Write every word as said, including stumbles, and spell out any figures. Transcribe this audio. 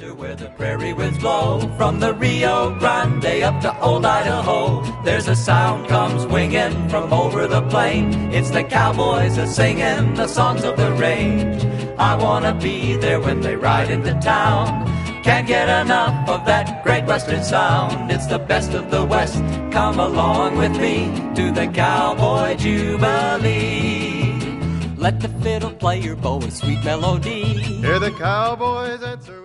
Where the prairie winds blow from the Rio Grande up to old Idaho, there's a sound comes winging from over the plain. It's the cowboys a singing the songs of the range. I wanna be there when they ride into town. Can't get enough of that great western sound. It's the best of the West. Come along with me to the Cowboy Jubilee. Let the fiddle play your bow a sweet melody. Hear the cowboys answer.